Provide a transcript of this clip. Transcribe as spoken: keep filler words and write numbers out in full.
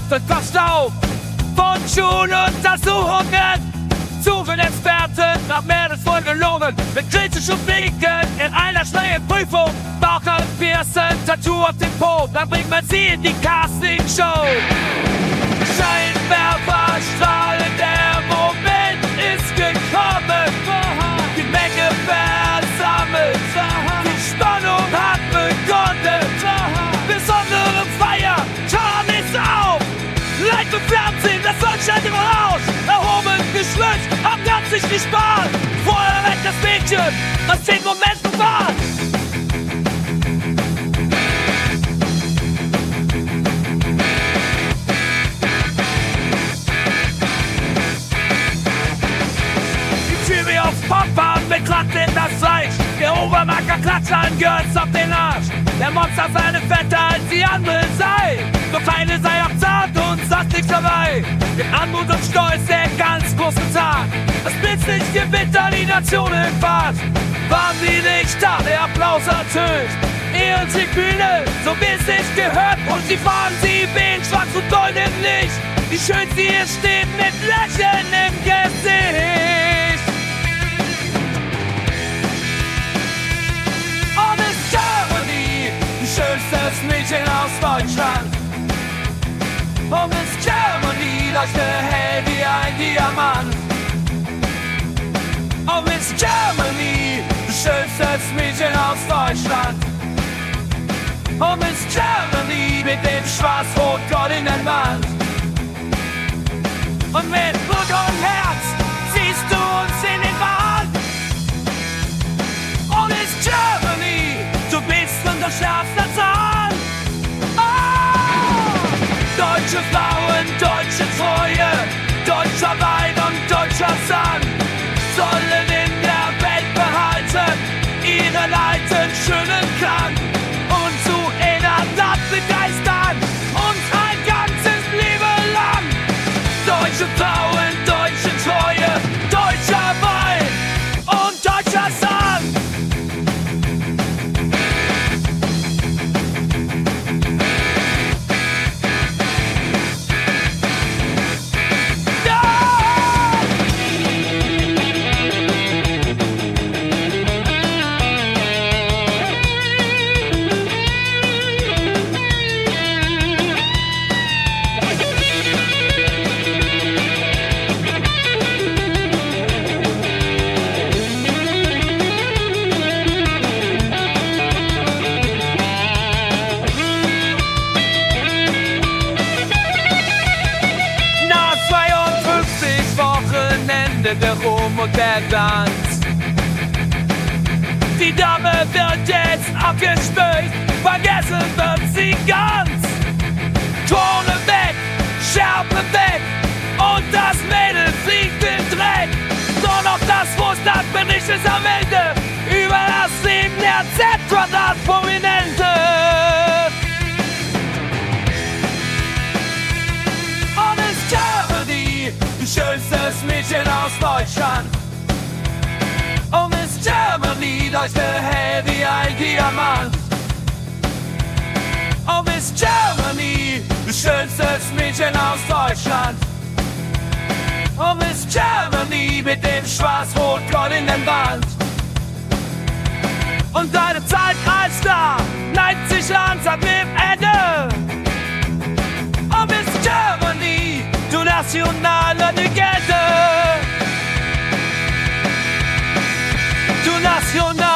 wird verstaubt von Schuluntersuchungen. Suchen Experten nach mehr als voll gelogen. Mit kritischen Blicken in einer schnellen Prüfung. Bauchern, Piercen, Tattoo auf dem Po. Dann bringt man sie in die Castingshow. Scheinwerfer strahlen, der Moment ist gekommen. Die Menge versammelt, die Spannung hat begonnen. Besondere Feier, Tarn ist auf. Light und Fernsehen, das Sonnenschein im Haus. Erhoben, geschwitzt, hab ganz sich gespart. Vorher weg das Mädchen, das den Moment bewahrt. Die Tür auf Papa betrachtet das Fleisch. Der Obermacker klatscht an Götz auf den Arsch. Der Monster seine fetter als die andere sei. Doch eine sei auch zart und sagt nichts dabei. Den Anmut und Stolz der ganz großen Tag. Das Blitzlicht Gewitter, die Nation in Fahrt. Waren sie nicht da, der Applaus ertönt. Ehren sie Bühne, so wie es sich gehört. Und sie fahren sie wehen, schwarz und gold im Licht. Wie schön sie hier steht mit Lächeln im Gesicht. Oh, Miss Germany, schönstes Mädchen aus Deutschland. Oh, Miss Germany, leuchte hell wie ein Diamant. Oh, Miss Germany, schönstes Mädchen aus Deutschland. Oh, Miss Germany, mit dem schwarz-rot-goldenen Band. Und mit Blut und Herz ziehst du uns in den Wahn. Oh, Miss Germany, du bist unser schärfster Zahn. Oh! Deutsche Frauen, deutsche Treue, deutscher Wein und deutscher Sand sollen in der Welt behalten ihre leiten schönen Klang und zu einer Tat begeistern uns ein ganzes Leben lang. Deutsche Frauen, deutsche Treue, deutscher Wein und deutscher Sand. Der Ruhm und der Glanz. Die Dame wird jetzt abgespült, vergessen wird sie ganz. Krone weg, Schärpe weg und das Mädel fliegt in Dreck. Nur noch das Wohlstandsbericht ist am Ende über das Leben der Z-Quadrat-Prominente. Oh, Miss Germany, schönstes Mädchen aus Deutschland. Oh, Miss Germany, leuchte hell wie ein Diamant. Oh, Miss Germany, schönstes Mädchen aus Deutschland. Oh, Miss Germany, mit dem schwarz-rot-goldenen Band. Und deine Zeit als Star neigt sich langsam dem Ende. Oh, Miss Germany, du nationale Legende. Du nationale